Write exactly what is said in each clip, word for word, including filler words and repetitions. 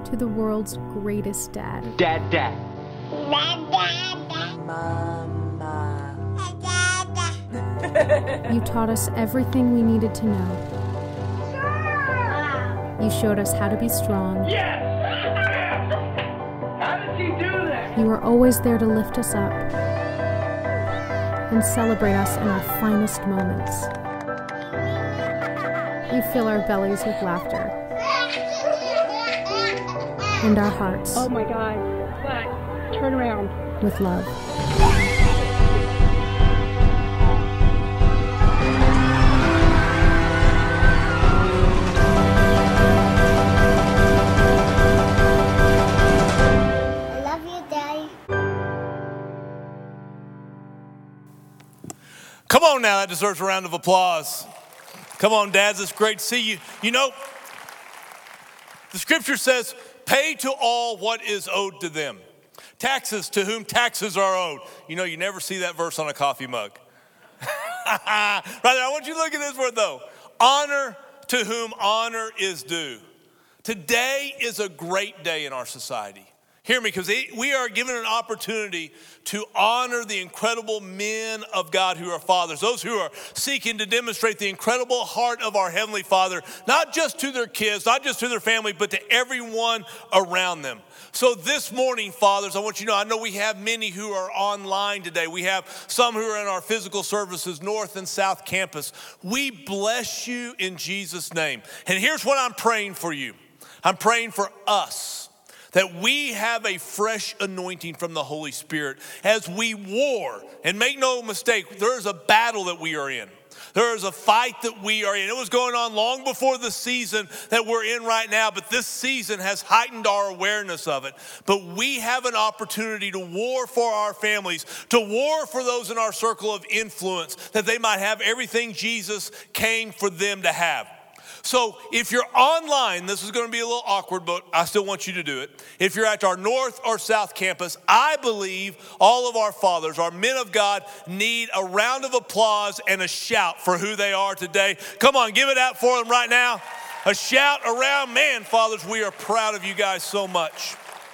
to the world's greatest dad. Dad, dad. Dad, dad, dad. Mama. Dad, dad. You taught us everything we needed to know. You showed us how to be strong. Yes! How did he do that? You were always there to lift us up and celebrate us in our finest moments. You fill our bellies with laughter and our hearts Oh my God. What? Turn around. with love. I love you, Daddy. Come on now, that deserves a round of applause. Come on, dads, it's great to see you. You know, the scripture says, pay to all what is owed to them. Taxes to whom taxes are owed. You know, you never see that verse on a coffee mug. Right there, I want you to look at this word though. Honor to whom honor is due. Today is a great day in our society. Hear me, because we are given an opportunity to honor the incredible men of God who are fathers, those who are seeking to demonstrate the incredible heart of our Heavenly Father, not just to their kids, not just to their family, but to everyone around them. So this morning, fathers, I want you to know, I know we have many who are online today. We have some who are in our physical services, North and South Campus. We bless you in Jesus' name. And here's what I'm praying for you. I'm praying for us, that we have a fresh anointing from the Holy Spirit as we war. And make no mistake, there is a battle that we are in. There is a fight that we are in. It was going on long before the season that we're in right now, but this season has heightened our awareness of it. But we have an opportunity to war for our families, to war for those in our circle of influence, that they might have everything Jesus came for them to have. So if you're online, this is going to be a little awkward, but I still want you to do it. If you're at our North or South Campus, I believe all of our fathers, our men of God, need a round of applause and a shout for who they are today. Come on, give it out for them right now. A shout around. Man, fathers, we are proud of you guys so much.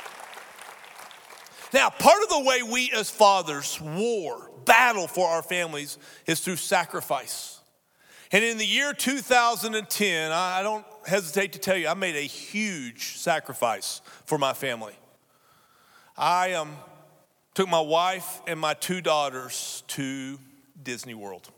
Now, part of the way we as fathers war, battle for our families is through sacrifice. And in the year two thousand ten, I don't hesitate to tell you, I made a huge sacrifice for my family. I um, took my wife and my two daughters to Disney World.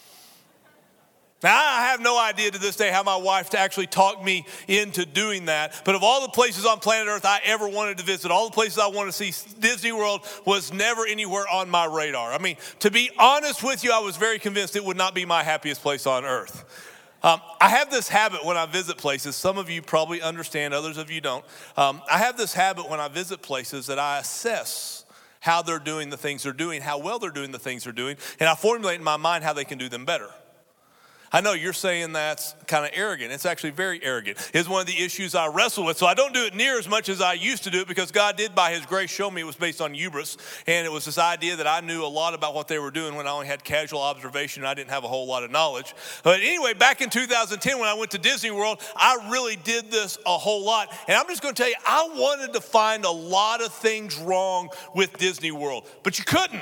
Now, I have no idea to this day how my wife actually talked me into doing that. But of all the places on planet Earth I ever wanted to visit, all the places I wanted to see, Disney World was never anywhere on my radar. I mean, to be honest with you, I was very convinced it would not be my happiest place on earth. Um, I have this habit when I visit places. Some of you probably understand, others of you don't. Um, I have this habit when I visit places that I assess how they're doing the things they're doing, how well they're doing the things they're doing, and I formulate in my mind how they can do them better. I know you're saying that's kind of arrogant. It's actually very arrogant. It's one of the issues I wrestle with. So I don't do it near as much as I used to do it, because God did by his grace show me it was based on hubris. And it was this idea that I knew a lot about what they were doing when I only had casual observation and I didn't have a whole lot of knowledge. But anyway, back in two thousand ten when I went to Disney World, I really did this a whole lot. And I'm just going to tell you, I wanted to find a lot of things wrong with Disney World, but you couldn't.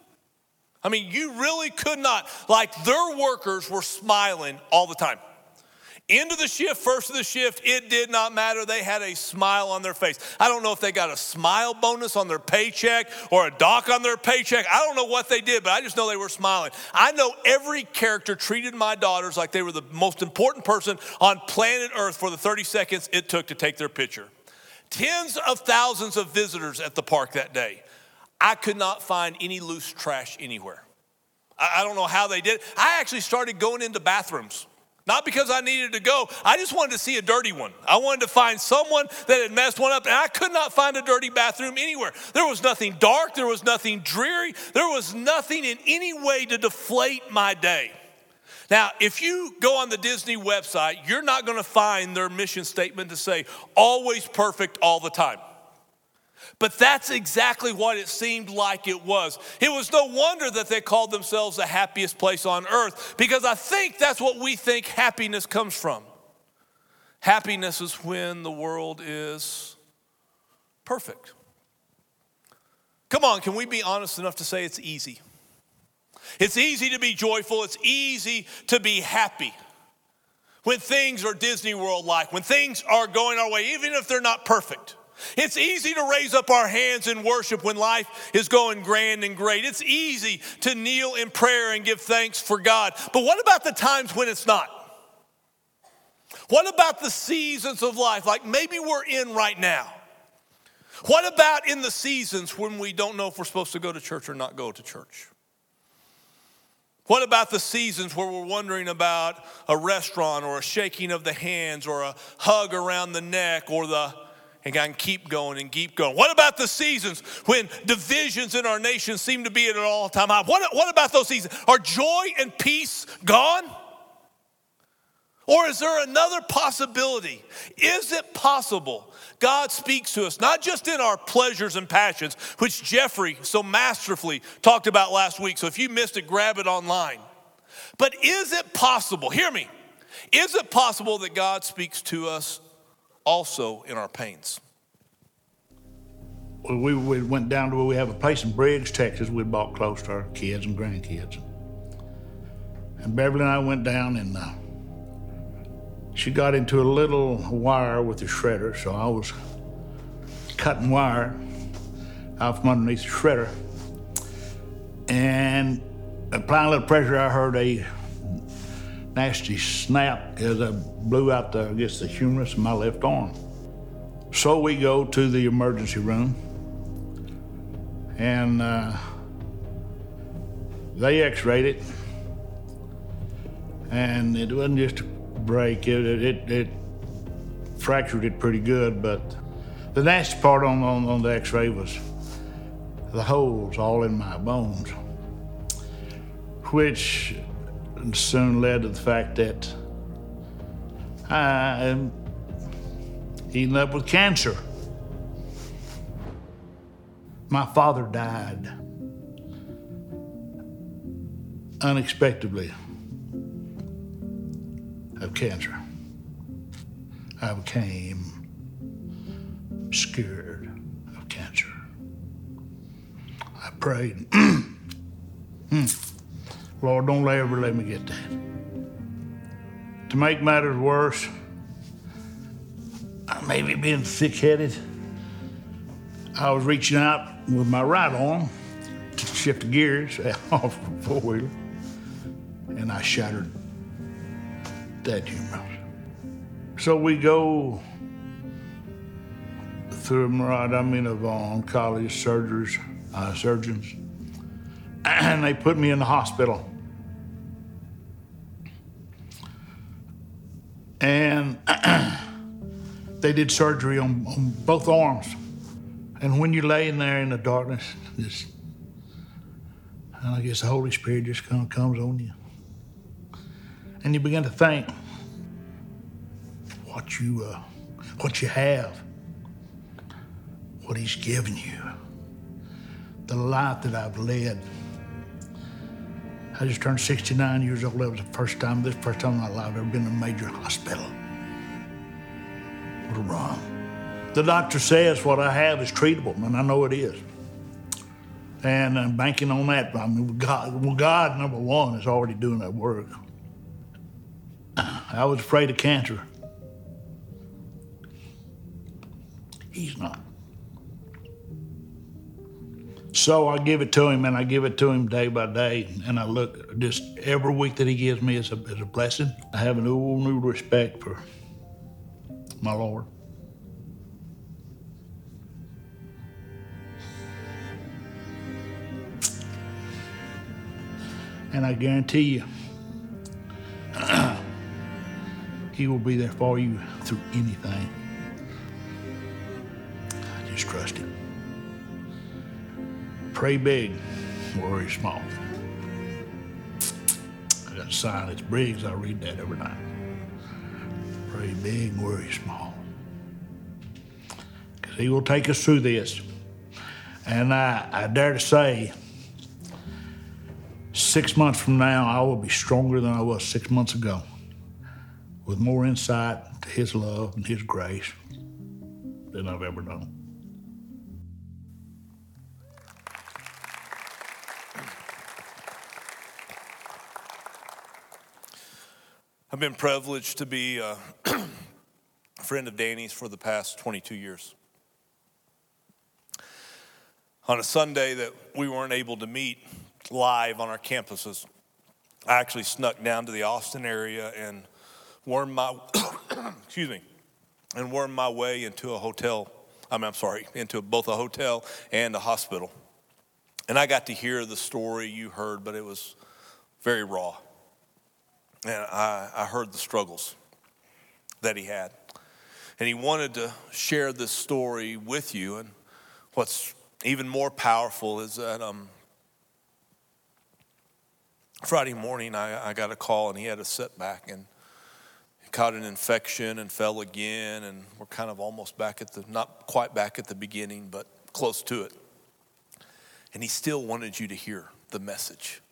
I mean, you really could not. Like, their workers were smiling all the time. End of the shift, first of the shift, it did not matter. They had a smile on their face. I don't know if they got a smile bonus on their paycheck or a dock on their paycheck. I don't know what they did, but I just know they were smiling. I know every character treated my daughters like they were the most important person on planet Earth for the thirty seconds it took to take their picture. Tens of thousands of visitors at the park that day. I could not find any loose trash anywhere. I don't know how they did it. I actually started going into bathrooms. Not because I needed to go. I just wanted to see a dirty one. I wanted to find someone that had messed one up, and I could not find a dirty bathroom anywhere. There was nothing dark. There was nothing dreary. There was nothing in any way to deflate my day. Now, if you go on the Disney website, you're not going to find their mission statement to say, always perfect all the time. But that's exactly what it seemed like it was. It was no wonder that they called themselves the happiest place on earth, because I think that's what we think happiness comes from. Happiness is when the world is perfect. Come on, can we be honest enough to say it's easy? It's easy to be joyful. It's easy to be happy when things are Disney World-like, when things are going our way, even if they're not perfect. It's easy to raise up our hands in worship when life is going grand and great. It's easy to kneel in prayer and give thanks for God. But what about the times when it's not? What about the seasons of life, like maybe we're in right now? What about in the seasons when we don't know if we're supposed to go to church or not go to church? What about the seasons where we're wondering about a restaurant or a shaking of the hands or a hug around the neck or the, and I can keep going and keep going. What about the seasons when divisions in our nation seem to be at an all-time high? What, what about those seasons? Are joy and peace gone? Or is there another possibility? Is it possible God speaks to us, not just in our pleasures and passions, which Jeffrey so masterfully talked about last week. So if you missed it, grab it online. But is it possible, hear me, is it possible that God speaks to us also in our pains? Well, we, we went down to where we have a place in Briggs, Texas. We bought close to our kids and grandkids. And Beverly and I went down and uh, she got into a little wire with the shredder, so I was cutting wire out from underneath the shredder. And applying a little pressure, I heard a nasty snap as I blew out the, I guess, the humerus of my left arm. So we go to the emergency room, and uh, they x-rayed it, and it wasn't just a break. It, it, it fractured it pretty good, but the nasty part on, on, on the x-ray was the holes all in my bones, which soon led to the fact that I am eaten up with cancer. My father died unexpectedly of cancer. I became scared of cancer. I prayed, Lord, don't ever let me get that. To make matters worse, maybe being thick-headed, I was reaching out with my right arm to shift the gears off the four-wheeler, and I shattered that humerus. So we go through a myriad, I mean, of oncology surgeons, uh, surgeons, and they put me in the hospital. And they did surgery on, on both arms. And when you're laying there in the darkness, just, and I guess the Holy Spirit just kind of comes on you. And you begin to think what you, uh, what you have, what He's given you, the life that I've led. I just turned sixty-nine years old. That was the first time, this first time in my life I've ever been in a major hospital. What a run. The doctor says what I have is treatable, and I know it is. And I'm banking on that. I mean, God, well, God, number one, is already doing that work. I was afraid of cancer. He's not. So I give it to Him, and I give it to Him day by day, and I look, just every week that He gives me is a, is a blessing. I have a new, new respect for my Lord. And I guarantee you, He will be there for you through anything. Just trust Him. Pray big, worry small. I got a sign, it's Briggs, I read that every night. Pray big, worry small. Because He will take us through this. And I, I dare to say, six months from now, I will be stronger than I was six months ago, with more insight to His love and His grace than I've ever known. I've been privileged to be a friend of Danny's for the past twenty-two years. On a Sunday that we weren't able to meet live on our campuses, I actually snuck down to the Austin area and wormed my excuse me and wormed my way into a hotel. I mean, I'm sorry, into both a hotel and a hospital. And I got to hear the story you heard, but it was very raw. And I, I heard the struggles that he had. And he wanted to share this story with you. And what's even more powerful is that um, Friday morning I, I got a call and he had a setback and he caught an infection and fell again. And we're kind of almost back at the, not quite back at the beginning, but close to it. And he still wanted you to hear the message.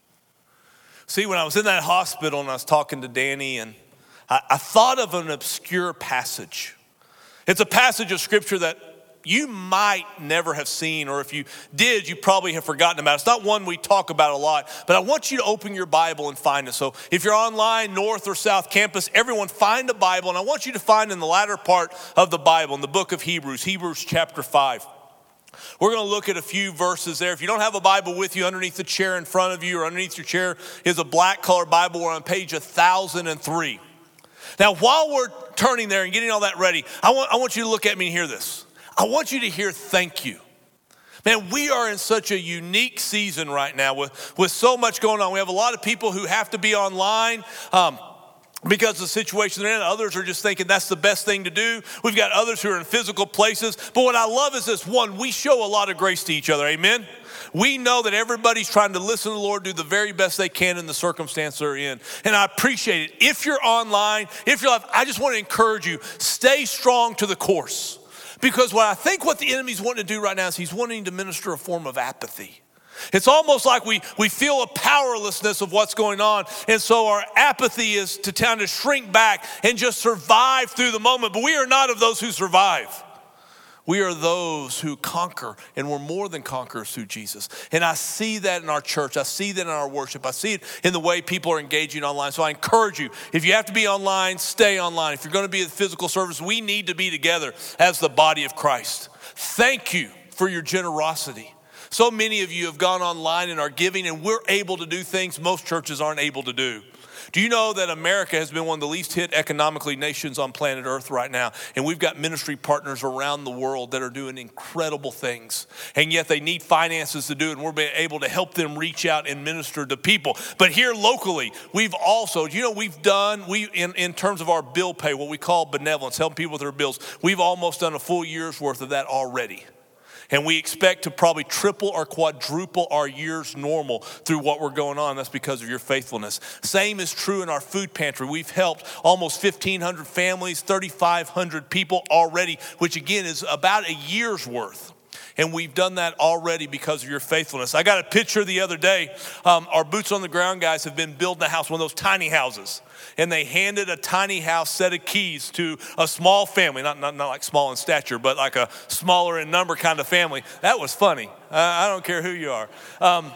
See, when I was in that hospital and I was talking to Danny, and I, I thought of an obscure passage. It's a passage of scripture that you might never have seen, or if you did, you probably have forgotten about. It's not one we talk about a lot, but I want you to open your Bible and find it. So if you're online, North or South Campus, everyone find a Bible, and I want you to find in the latter part of the Bible, in the book of Hebrews, Hebrews chapter five. We're going to look at a few verses there. If you don't have a Bible with you, underneath the chair in front of you or underneath your chair is a black colored Bible. We're on page one thousand three. Now, while we're turning there and getting all that ready, I want, I want you to look at me and hear this. I want you to hear thank you. Man, we are in such a unique season right now with, with so much going on. We have a lot of people who have to be online. Um, Because of the situation they're in. Others are just thinking that's the best thing to do. We've got others who are in physical places. But what I love is this: one, we show a lot of grace to each other. Amen? We know that everybody's trying to listen to the Lord, do the very best they can in the circumstance they're in. And I appreciate it. If you're online, if you're live, I just want to encourage you, stay strong to the course. Because what I think what the enemy's wanting to do right now is he's wanting to minister a form of apathy. It's almost like we, we feel a powerlessness of what's going on. And so our apathy is to kind of shrink back and just survive through the moment. But we are not of those who survive. We are those who conquer, and we're more than conquerors through Jesus. And I see that in our church. I see that in our worship. I see it in the way people are engaging online. So I encourage you, if you have to be online, stay online. If you're going to be at physical service, we need to be together as the body of Christ. Thank you for your generosity. So many of you have gone online and are giving, and we're able to do things most churches aren't able to do. Do you know that America has been one of the least hit economically nations on planet Earth right now? And we've got ministry partners around the world that are doing incredible things. And yet they need finances to do it, and we're being able to help them reach out and minister to people. But here locally, we've also, you know, we've done, we in, in terms of our bill pay, what we call benevolence, helping people with their bills, we've almost done a full year's worth of that already. And we expect to probably triple or quadruple our year's normal through what we're going on. That's because of your faithfulness. Same is true in our food pantry. We've helped almost fifteen hundred families, thirty-five hundred people already, which again is about a year's worth. And we've done that already because of your faithfulness. I got a picture the other day. Um, our boots on the ground guys have been building a house, one of those tiny houses. And they handed a tiny house set of keys to a small family, not, not, not like small in stature, but like a smaller in number kind of family. That was funny. Uh, I don't care who you are. Um,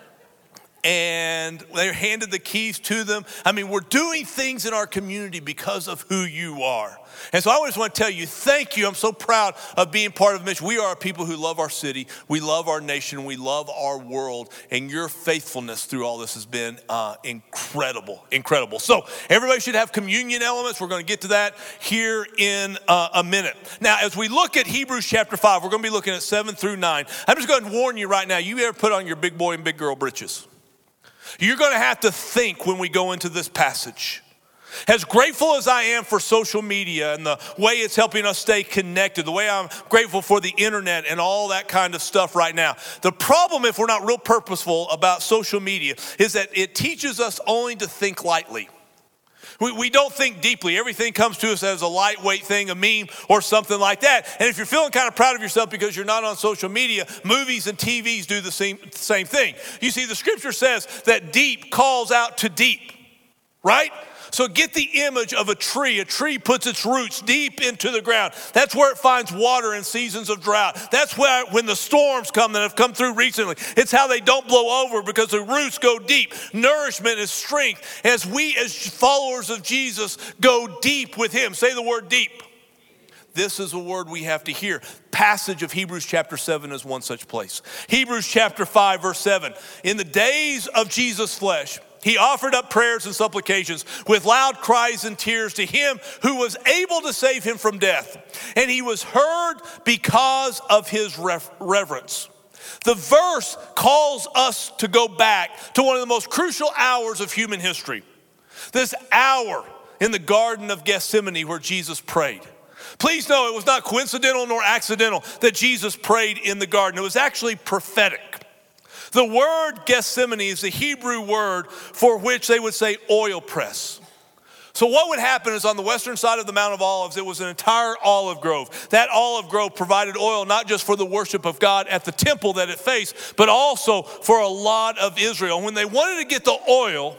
and they handed the keys to them. I mean, we're doing things in our community because of who you are. And so I just want to tell you, thank you. I'm so proud of being part of Mission. We are a people who love our city. We love our nation. We love our world. And your faithfulness through all this has been uh, incredible, incredible. So everybody should have communion elements. We're going to get to that here in uh, a minute. Now, as we look at Hebrews chapter five, we're going to be looking at seven through nine. I'm just going to warn you right now, you ever put on your big boy and big girl britches? You're going to have to think when we go into this passage. As grateful as I am for social media and the way it's helping us stay connected, the way I'm grateful for the internet and all that kind of stuff right now, the problem if we're not real purposeful about social media is that it teaches us only to think lightly. We, we don't think deeply. Everything comes to us as a lightweight thing, a meme or something like that. And if you're feeling kind of proud of yourself because you're not on social media, movies and T Vs do the same, same thing. You see, the scripture says that deep calls out to deep, right? So get the image of a tree. A tree puts its roots deep into the ground. That's where it finds water in seasons of drought. That's where when the storms come that have come through recently, it's how they don't blow over because the roots go deep. Nourishment is strength. As we as followers of Jesus go deep with him. Say the word deep. This is a word we have to hear. Passage of Hebrews chapter seven is one such place. Hebrews chapter five verse seven. In the days of Jesus' flesh, he offered up prayers and supplications with loud cries and tears to him who was able to save him from death. And he was heard because of his reverence. The verse calls us to go back to one of the most crucial hours of human history. This hour in the Garden of Gethsemane where Jesus prayed. Please know it was not coincidental nor accidental that Jesus prayed in the garden. It was actually prophetic. The word Gethsemane is the Hebrew word for which they would say oil press. So what would happen is on the western side of the Mount of Olives, it was an entire olive grove. That olive grove provided oil not just for the worship of God at the temple that it faced, but also for a lot of Israel. When they wanted to get the oil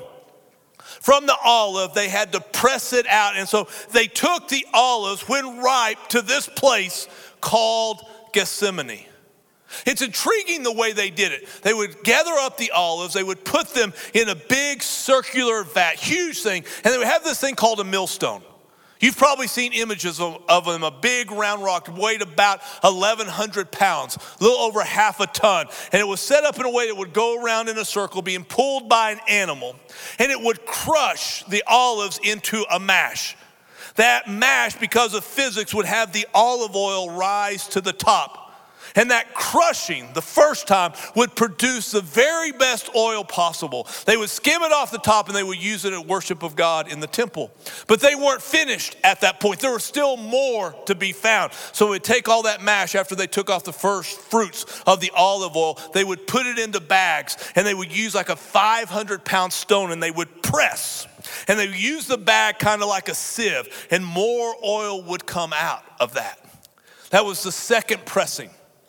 from the olive, they had to press it out. And so they took the olives when ripe to this place called Gethsemane. It's intriguing the way they did it. They would gather up the olives, they would put them in a big circular vat, huge thing, and they would have this thing called a millstone. You've probably seen images of, of them, a big round rock, weighed about eleven hundred pounds, a little over half a ton. And it was set up in a way that would go around in a circle, being pulled by an animal. And it would crush the olives into a mash. That mash, because of physics, would have the olive oil rise to the top. And that crushing, the first time, would produce the very best oil possible. They would skim it off the top and they would use it at worship of God in the temple. But they weren't finished at that point. There was still more to be found. So they'd take all that mash after they took off the first fruits of the olive oil. They would put it into bags and they would use like a five hundred pound stone and they would press. And they would use the bag kind of like a sieve and more oil would come out of that. That was the second pressing.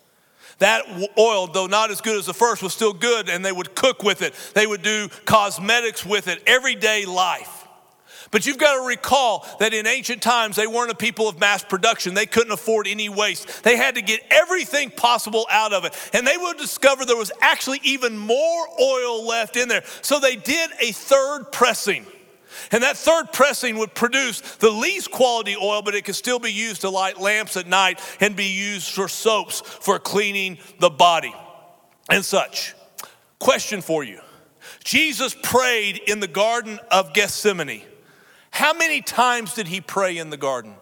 That oil, though not as good as the first, was still good, and they would cook with it. They would do cosmetics with it, everyday life. But you've got to recall that in ancient times, they weren't a people of mass production. They couldn't afford any waste. They had to get everything possible out of it. And they would discover there was actually even more oil left in there. So they did a third pressing. And that third pressing would produce the least quality oil, but it could still be used to light lamps at night and be used for soaps for cleaning the body and such. Question for you. Jesus prayed in the Garden of Gethsemane. How many times did he pray in the garden?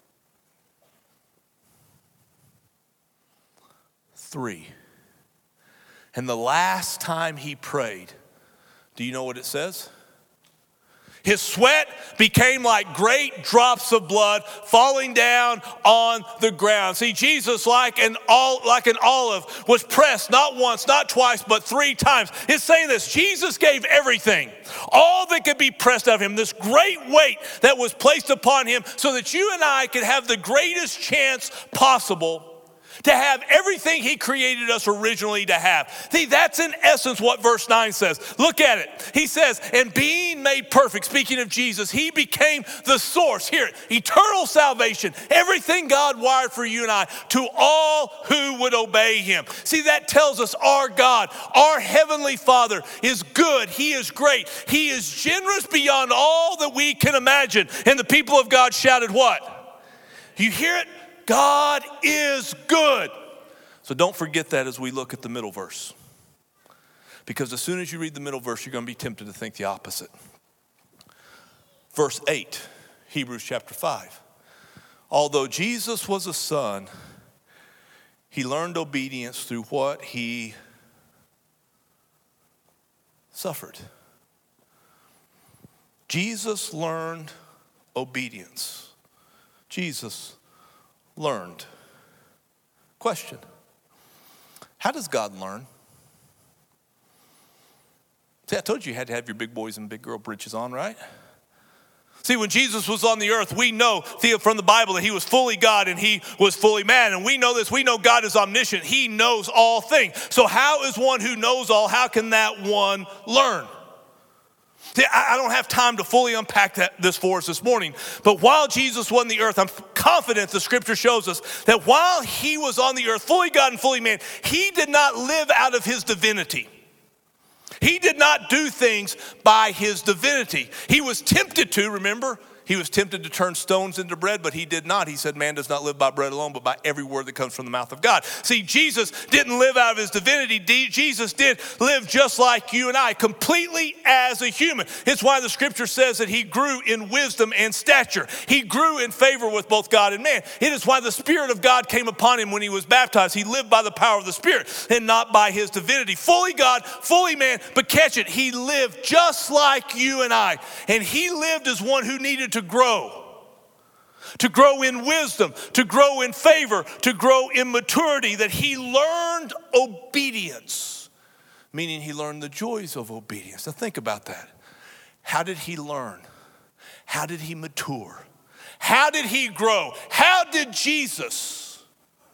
Three. And the last time he prayed, do you know what it says? His sweat became like great drops of blood falling down on the ground. See, Jesus, like an, ol- like an olive, was pressed not once, not twice, but three times. It's saying this, Jesus gave everything, all that could be pressed out of him, this great weight that was placed upon him so that you and I could have the greatest chance possible to have everything he created us originally to have. See, that's in essence what verse nine says. Look at it. He says, and being made perfect, speaking of Jesus, he became the source. Here, eternal salvation, everything God wired for you and I, to all who would obey him. See, that tells us our God, our heavenly Father is good. He is great. He is generous beyond all that we can imagine. And the people of God shouted what? You hear it? God is good. So don't forget that as we look at the middle verse. Because as soon as you read the middle verse, you're going to be tempted to think the opposite. Verse eight, Hebrews chapter five. Although Jesus was a son, he learned obedience through what he suffered. Jesus learned obedience. Jesus learned. Question. How does God learn? See, I told you you had to have your big boys and big girl britches on, right? See, when Jesus was on the earth, we know from the Bible that he was fully God and he was fully man. And we know this. We know God is omniscient. He knows all things. So how is one who knows all, how can that one learn? See, I don't have time to fully unpack that, this for us this morning, but while Jesus was on the earth, I'm confident the scripture shows us that while he was on the earth, fully God and fully man, he did not live out of his divinity. He did not do things by his divinity. He was tempted to, remember? He was tempted to turn stones into bread, but he did not. He said, man does not live by bread alone, but by every word that comes from the mouth of God. See, Jesus didn't live out of his divinity. Jesus did live just like you and I, completely as a human. It's why the scripture says that he grew in wisdom and stature. He grew in favor with both God and man. It is why the Spirit of God came upon him when he was baptized. He lived by the power of the Spirit and not by his divinity. Fully God, fully man, but catch it, he lived just like you and I. And he lived as one who needed to grow, to grow in wisdom, to grow in favor, to grow in maturity, that he learned obedience, meaning he learned the joys of obedience. Now think about that. How did he learn? How did he mature? How did he grow? How did Jesus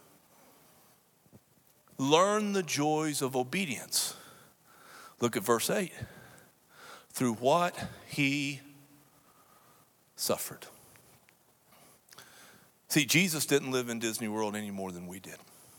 learn the joys of obedience? Look at verse eight. Through what he suffered. See, Jesus didn't live in Disney World any more than we did.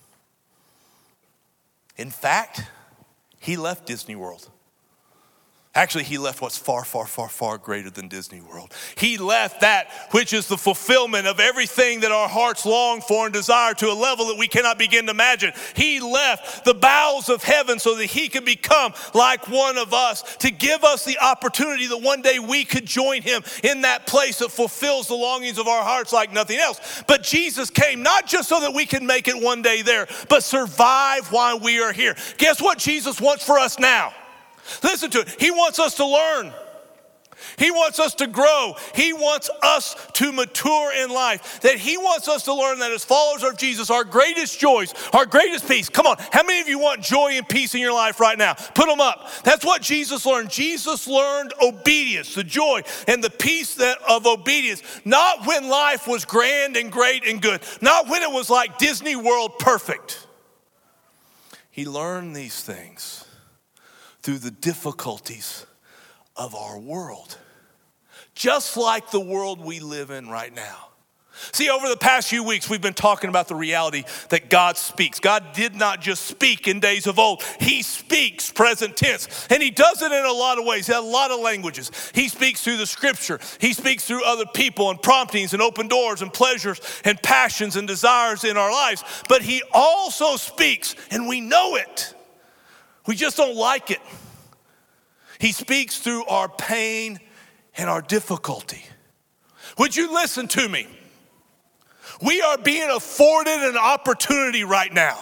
In fact, he left Disney World. Actually, he left what's far, far, far, far greater than Disney World. He left that which is the fulfillment of everything that our hearts long for and desire to a level that we cannot begin to imagine. He left the bowels of heaven so that he could become like one of us, to give us the opportunity that one day we could join him in that place that fulfills the longings of our hearts like nothing else. But Jesus came not just so that we can make it one day there, but survive while we are here. Guess what Jesus wants for us now? Listen to it. He wants us to learn. He wants us to grow. He wants us to mature in life. That he wants us to learn that as followers of Jesus, our greatest joys, our greatest peace. Come on, how many of you want joy and peace in your life right now? Put them up. That's what Jesus learned. Jesus learned obedience, the joy and the peace that of obedience. Not when life was grand and great and good. Not when it was like Disney World perfect. He learned these things through the difficulties of our world. Just like the world we live in right now. See, over the past few weeks, we've been talking about the reality that God speaks. God did not just speak in days of old. He speaks present tense. And he does it in a lot of ways, in a lot of languages. He speaks through the scripture. He speaks through other people and promptings and open doors and pleasures and passions and desires in our lives. But he also speaks, and we know it. We just don't like it. He speaks through our pain and our difficulty. Would you listen to me? We are being afforded an opportunity right now.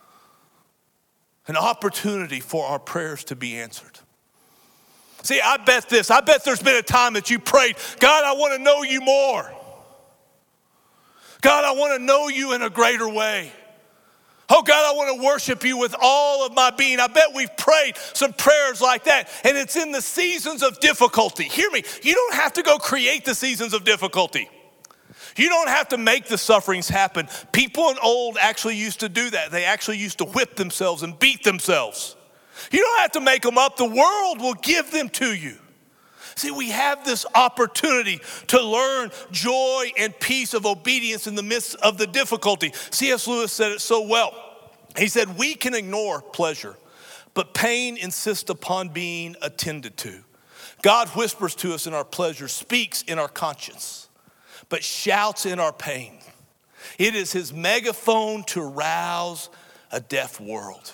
An opportunity for our prayers to be answered. See, I bet this. I bet there's been a time that you prayed, God, I want to know you more. God, I want to know you in a greater way. Oh God, I want to worship you with all of my being. I bet we've prayed some prayers like that. And it's in the seasons of difficulty. Hear me. You don't have to go create the seasons of difficulty. You don't have to make the sufferings happen. People in old actually used to do that. They actually used to whip themselves and beat themselves. You don't have to make them up. The world will give them to you. See, we have this opportunity to learn joy and peace of obedience in the midst of the difficulty. C S Lewis said it so well. He said, we can ignore pleasure, but pain insists upon being attended to. God whispers to us in our pleasure, speaks in our conscience, but shouts in our pain. It is his megaphone to rouse a deaf world.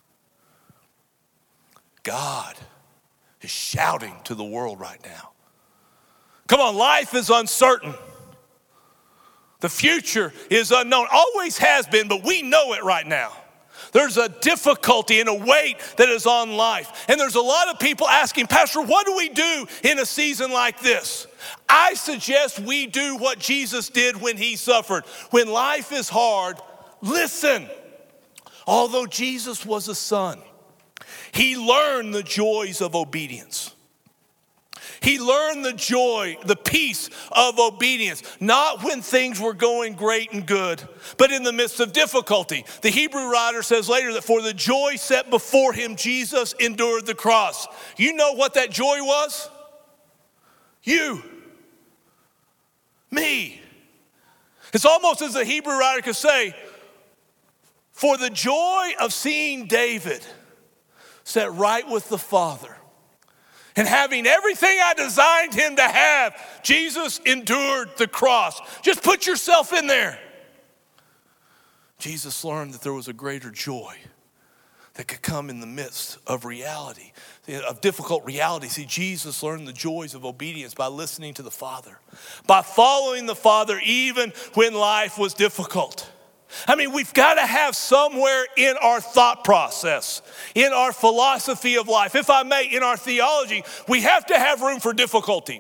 God is shouting to the world right now. Come on, life is uncertain. The future is unknown. Always has been, but we know it right now. There's a difficulty and a weight that is on life. And there's a lot of people asking, Pastor, what do we do in a season like this? I suggest we do what Jesus did when he suffered. When life is hard, listen. Although Jesus was a son, he learned the joys of obedience. He learned the joy, the peace of obedience, not when things were going great and good, but in the midst of difficulty. The Hebrew writer says later that for the joy set before him, Jesus endured the cross. You know what that joy was? You. Me. It's almost as the Hebrew writer could say, for the joy of seeing David set right with the Father and having everything I designed him to have, Jesus endured the cross. Just put yourself in there. Jesus learned that there was a greater joy that could come in the midst of reality, of difficult reality. See, Jesus learned the joys of obedience by listening to the Father, by following the Father even when life was difficult. I mean, we've got to have somewhere in our thought process, in our philosophy of life, if I may, in our theology, we have to have room for difficulty.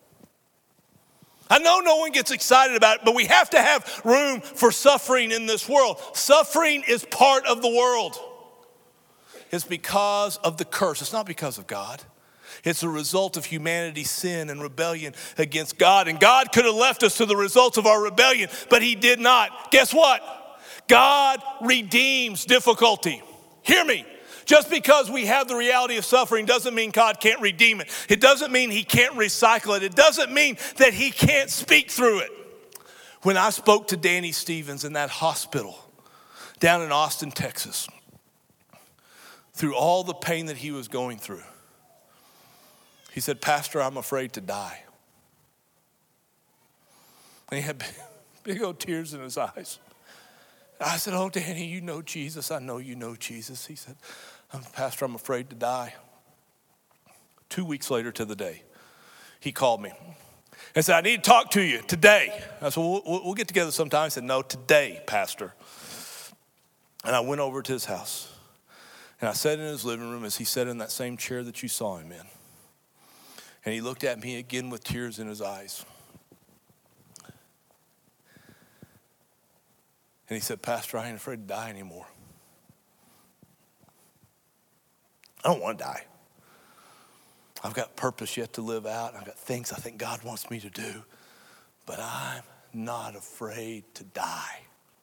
I know no one gets excited about it, but we have to have room for suffering in this world. Suffering is part of the world. It's because of the curse. It's not because of God. It's a result of humanity's sin and rebellion against God. And God could have left us to the results of our rebellion, but he did not. Guess what? God redeems difficulty. Hear me. Just because we have the reality of suffering doesn't mean God can't redeem it. It doesn't mean he can't recycle it. It doesn't mean that he can't speak through it. When I spoke to Danny Stevens in that hospital down in Austin, Texas, through all the pain that he was going through, he said, Pastor, I'm afraid to die. And he had big, big old tears in his eyes. I said, oh, Danny, you know Jesus. I know you know Jesus. He said, Pastor, I'm afraid to die. Two weeks later to the day, he called me and said, I need to talk to you today. I said, well, we'll, we'll get together sometime. He said, no, today, Pastor. And I went over to his house. And I sat in his living room as he sat in that same chair that you saw him in. And he looked at me again with tears in his eyes. And he said, Pastor, I ain't afraid to die anymore. I don't want to die. I've got purpose yet to live out. I've got things I think God wants me to do. But I'm not afraid to die.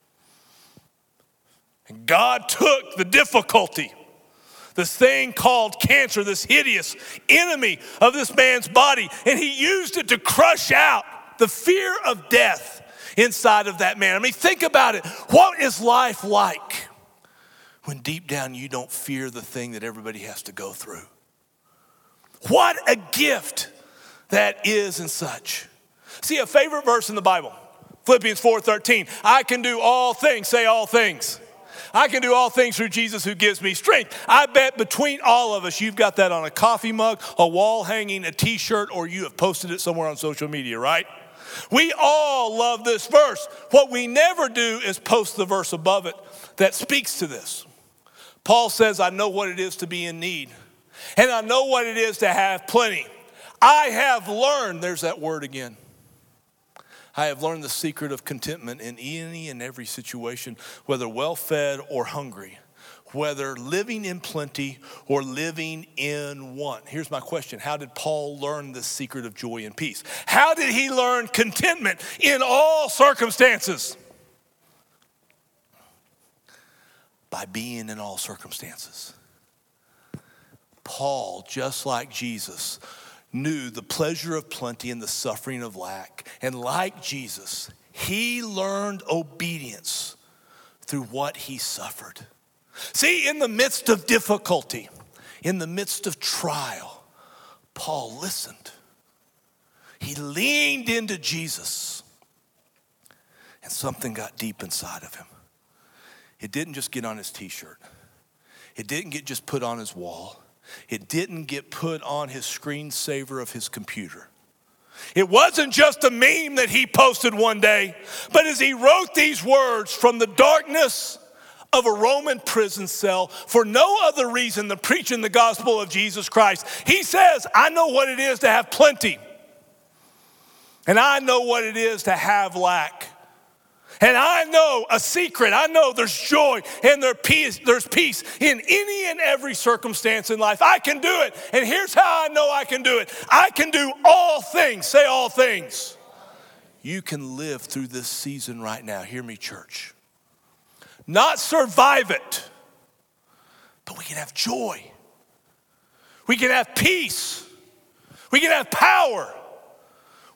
And God took the difficulty, this thing called cancer, this hideous enemy of this man's body, and he used it to crush out the fear of death inside of that man. I mean, think about it. What is life like when deep down you don't fear the thing that everybody has to go through? What a gift that is and such. See, a favorite verse in the Bible, Philippians four thirteen. I can do all things, say all things. I can do all things through Jesus who gives me strength. I bet between all of us, you've got that on a coffee mug, a wall hanging, a t-shirt, or you have posted it somewhere on social media, right? We all love this verse. What we never do is post the verse above it that speaks to this. Paul says, I know what it is to be in need, and I know what it is to have plenty. I have learned, there's that word again. I have learned the secret of contentment in any and every situation, whether well-fed or hungry, whether living in plenty or living in want. Here's my question. How did Paul learn the secret of joy and peace? How did he learn contentment in all circumstances? By being in all circumstances. Paul, just like Jesus, knew the pleasure of plenty and the suffering of lack. And like Jesus, he learned obedience through what he suffered. See, in the midst of difficulty, in the midst of trial, Paul listened. He leaned into Jesus, and something got deep inside of him. It didn't just get on his t-shirt. It didn't get just put on his wall. It didn't get put on his screensaver of his computer. It wasn't just a meme that he posted one day, but as he wrote these words from the darkness of a Roman prison cell for no other reason than preaching the gospel of Jesus Christ, he says, I know what it is to have plenty, and I know what it is to have lack. And I know a secret. I know there's joy and there's peace, there's peace in any and every circumstance in life. I can do it. And here's how I know I can do it. I can do all things. Say all things. You can live through this season right now. Hear me, church. Not survive it, but we can have joy. We can have peace. We can have power.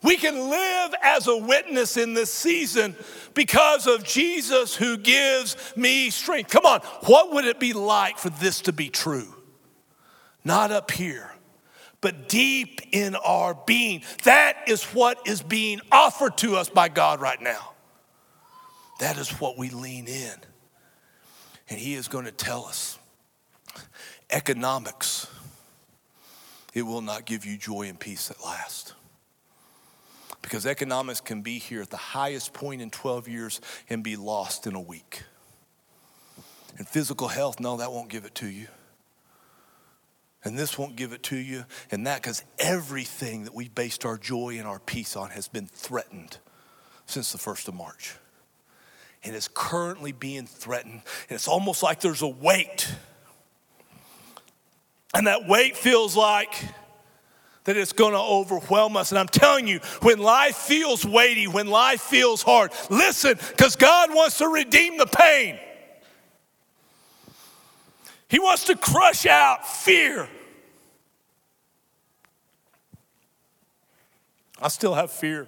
We can live as a witness in this season because of Jesus who gives me strength. Come on, what would it be like for this to be true? Not up here, but deep in our being. That is what is being offered to us by God right now. That is what we lean in. And he is going to tell us, economics, it will not give you joy and peace at last. Because economics can be here at the highest point in twelve years and be lost in a week. And physical health, no, that won't give it to you. And this won't give it to you. And that, because everything that we based our joy and our peace on has been threatened since the first of March. And is currently being threatened. And it's almost like there's a weight. And that weight feels like that it's going to overwhelm us. And I'm telling you, when life feels weighty, when life feels hard, listen, because God wants to redeem the pain. He wants to crush out fear. I still have fear.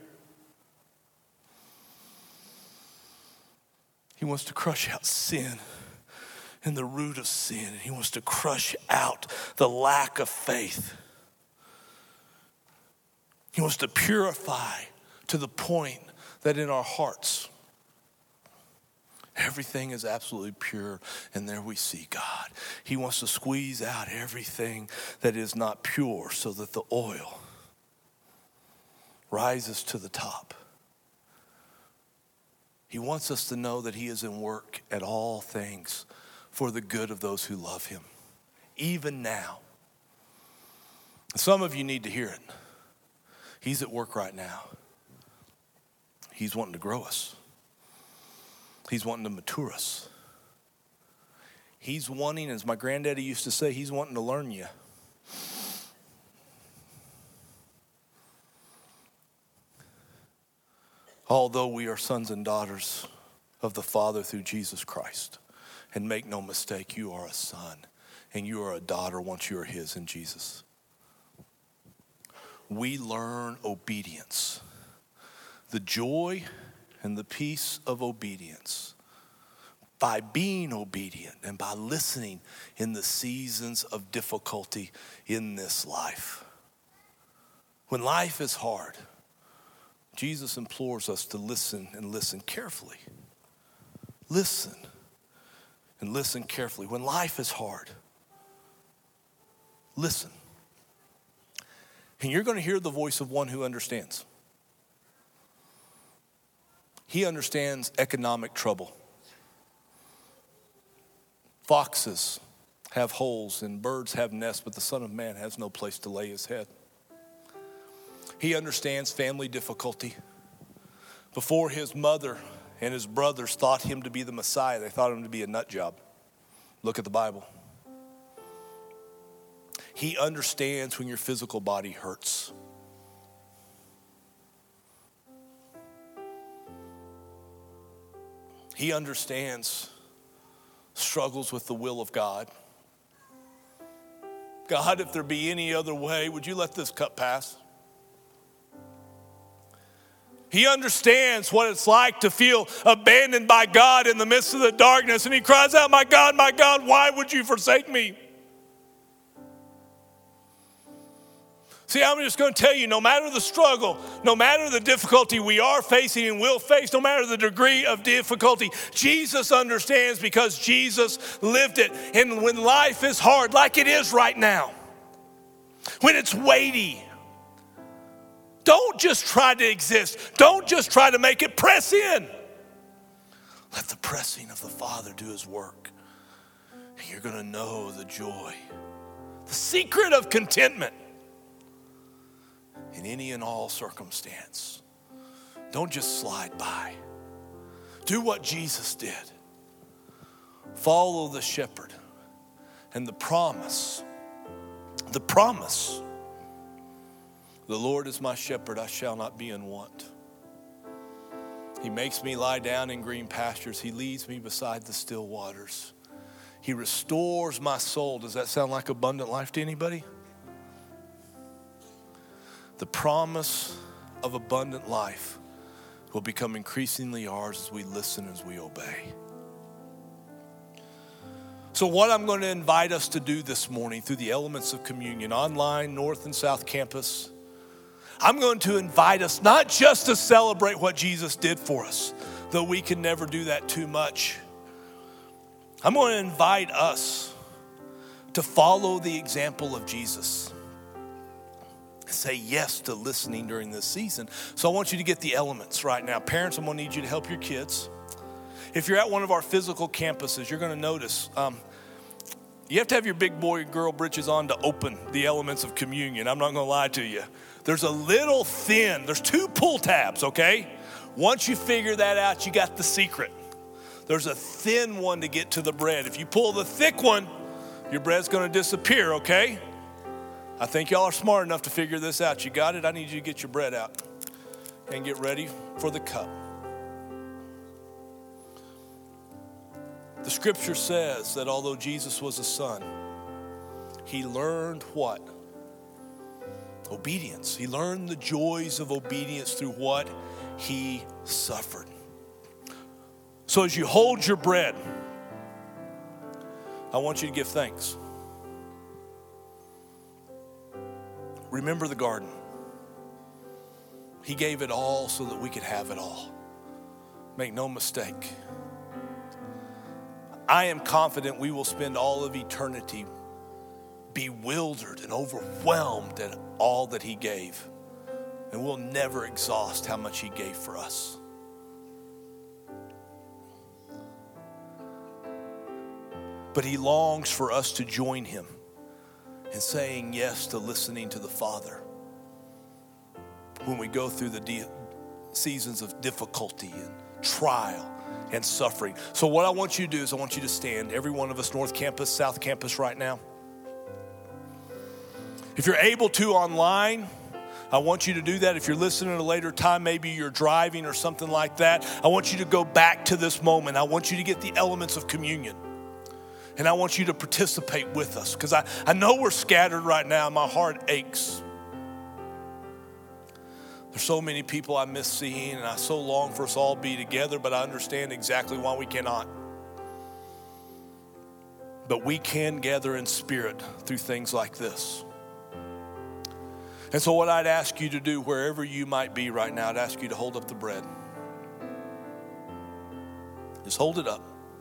He wants to crush out sin and the root of sin. And he wants to crush out the lack of faith. He wants to purify to the point that in our hearts, everything is absolutely pure, and there we see God. He wants to squeeze out everything that is not pure so that the oil rises to the top. He wants us to know that he is in work at all things for the good of those who love him, even now. Some of you need to hear it. He's at work right now. He's wanting to grow us. He's wanting to mature us. He's wanting, as my granddaddy used to say, he's wanting to learn you. Although we are sons and daughters of the Father through Jesus Christ. And make no mistake, you are a son and you are a daughter once you are his in Jesus. We learn obedience. The joy and the peace of obedience by being obedient and by listening in the seasons of difficulty in this life. When life is hard, Jesus implores us to listen and listen carefully. Listen and listen carefully. When life is hard, listen. And you're going to hear the voice of one who understands. He understands economic trouble. Foxes have holes and birds have nests, but the Son of Man has no place to lay his head. He understands family difficulty. Before his mother and his brothers thought him to be the Messiah, they thought him to be a nut job. Look at the Bible. He understands when your physical body hurts. He understands struggles with the will of God. God, if there be any other way, would you let this cup pass? He understands what it's like to feel abandoned by God in the midst of the darkness. And he cries out, my God, my God, why would you forsake me? See, I'm just going to tell you, no matter the struggle, no matter the difficulty we are facing and will face, no matter the degree of difficulty, Jesus understands because Jesus lived it. And when life is hard, like it is right now, when it's weighty, don't just try to exist. Don't just try to make it. Press in. Let the pressing of the Father do his work. And you're going to know the joy, the secret of contentment in any and all circumstance. Don't just slide by. Do what Jesus did. Follow the shepherd and the promise. The promise. The Lord is my shepherd, I shall not be in want. He makes me lie down in green pastures. He leads me beside the still waters. He restores my soul. Does that sound like abundant life to anybody? The promise of abundant life will become increasingly ours as we listen, as we obey. So what I'm going to invite us to do this morning through the elements of communion, online, North and South Campus, I'm going to invite us not just to celebrate what Jesus did for us, though we can never do that too much. I'm going to invite us to follow the example of Jesus. Say yes to listening during this season. So I want you to get the elements right now. Parents, I'm going to need you to help your kids. If you're at one of our physical campuses, you're going to notice um, you have to have your big boy and girl britches on to open the elements of communion. I'm not going to lie to you. There's a little thin, there's two pull tabs, okay? Once you figure that out, you got the secret. There's a thin one to get to the bread. If you pull the thick one, your bread's going to disappear, okay? I think y'all are smart enough to figure this out. You got it? I need you to get your bread out and get ready for the cup. The scripture says that although Jesus was a son, he learned what? Obedience. He learned the joys of obedience through what he suffered. So as you hold your bread, I want you to give thanks. Remember the garden. He gave it all so that we could have it all. Make no mistake. I am confident we will spend all of eternity bewildered and overwhelmed at all that he gave. And we'll never exhaust how much he gave for us. But he longs for us to join him in saying yes to listening to the Father when we go through the de- seasons of difficulty and trial and suffering. So what I want you to do is I want you to stand, every one of us, North Campus, South Campus right now. If you're able to online, I want you to do that. If you're listening at a later time, maybe you're driving or something like that, I want you to go back to this moment. I want you to get the elements of communion. And I want you to participate with us because I, I know we're scattered right now. My heart aches. There's so many people I miss seeing, and I so long for us all to be together, but I understand exactly why we cannot. But we can gather in spirit through things like this. And so what I'd ask you to do, wherever you might be right now, I'd ask you to hold up the bread. Just hold it up.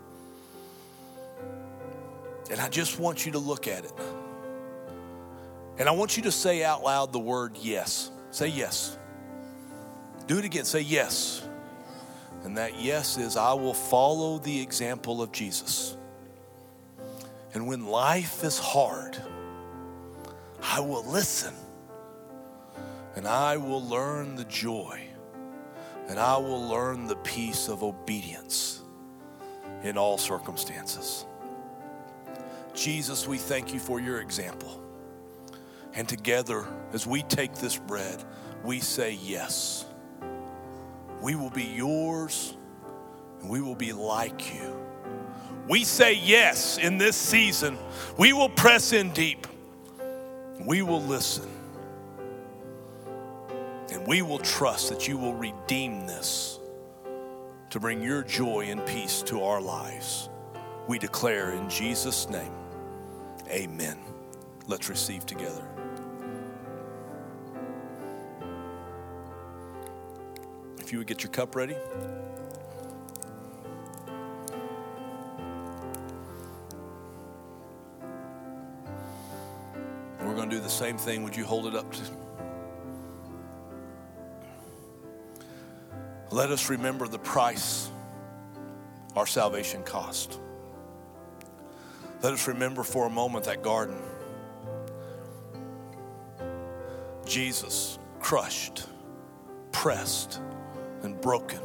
And I just want you to look at it. And I want you to say out loud the word yes. Say yes. Do it again. Say yes. And that yes is, I will follow the example of Jesus. And when life is hard, I will listen. And I will learn the joy. And I will learn the peace of obedience in all circumstances. Jesus, we thank you for your example. And together, as we take this bread, we say yes. We will be yours, and we will be like you. We say yes in this season. We will press in deep. We will listen. And we will trust that you will redeem this to bring your joy and peace to our lives. We declare in Jesus' name, amen. Let's receive together. If you would get your cup ready. And we're going to do the same thing. Would you hold it up? To... Let us remember the price our salvation cost. Let us remember for a moment that garden. Jesus crushed, pressed, and broken.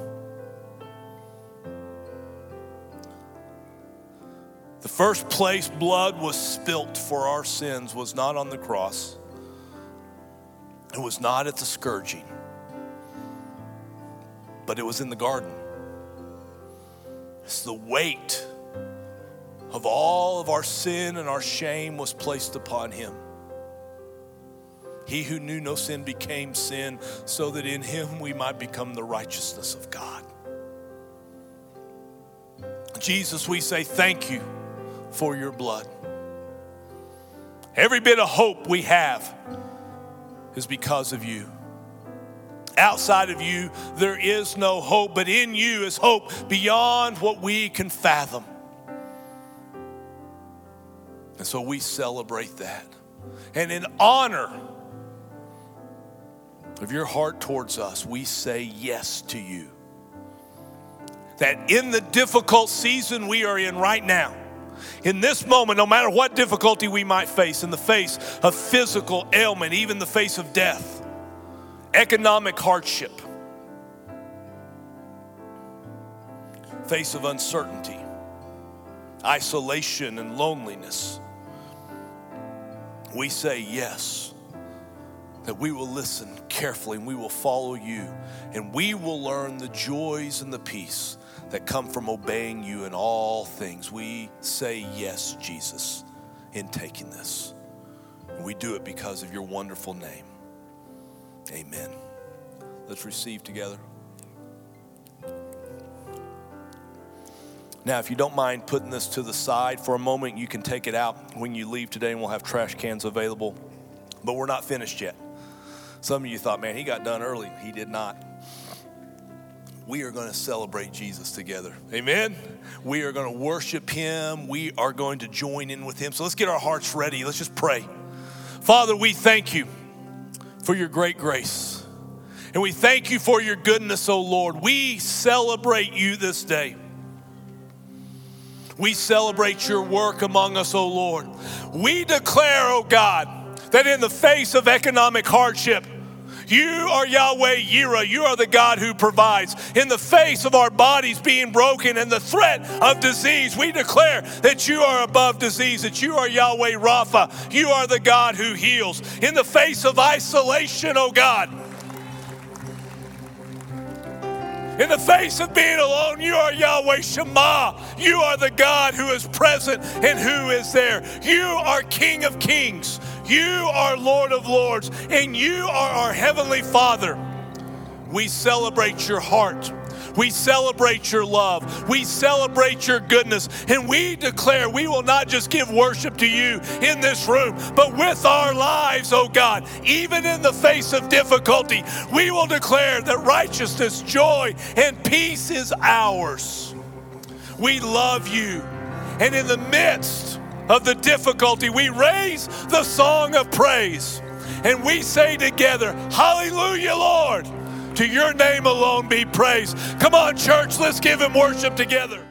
The first place blood was spilt for our sins was not on the cross. It was not at the scourging, but it was in the garden. It's the weight of all of our sin and our shame was placed upon him. He who knew no sin became sin so that in him we might become the righteousness of God. Jesus, we say thank you for your blood. Every bit of hope we have is because of you. Outside of you, there is no hope, but in you is hope beyond what we can fathom. And so we celebrate that. And in honor of your heart towards us, we say yes to you. That in the difficult season we are in right now, in this moment, no matter what difficulty we might face, in the face of physical ailment, even the face of death, economic hardship, face of uncertainty, isolation and loneliness, we say yes, that we will listen carefully and we will follow you, and we will learn the joys and the peace that come from obeying you in all things. We say yes, Jesus, in taking this. And we do it because of your wonderful name. Amen. Let's receive together. Now, if you don't mind putting this to the side for a moment, you can take it out when you leave today, and we'll have trash cans available. But we're not finished yet. Some of you thought, man, he got done early. He did not. We are going to celebrate Jesus together. Amen? We are going to worship him. We are going to join in with him. So let's get our hearts ready. Let's just pray. Father, we thank you for your great grace. And we thank you for your goodness, O Lord. We celebrate you this day. We celebrate your work among us, O Lord. We declare, O God, that in the face of economic hardship, you are Yahweh Yireh. You are the God who provides. In the face of our bodies being broken and the threat of disease, we declare that you are above disease, that you are Yahweh Rapha. You are the God who heals. In the face of isolation, oh God, in the face of being alone, you are Yahweh Shammah. You are the God who is present and who is there. You are King of Kings. You are Lord of Lords, and you are our Heavenly Father. We celebrate your heart. We celebrate your love. We celebrate your goodness. And we declare we will not just give worship to you in this room, but with our lives, oh God, even in the face of difficulty, we will declare that righteousness, joy, and peace is ours. We love you. And in the midst of the difficulty, we raise the song of praise. And we say together, hallelujah, Lord. To your name alone be praised. Come on, church, let's give him worship together.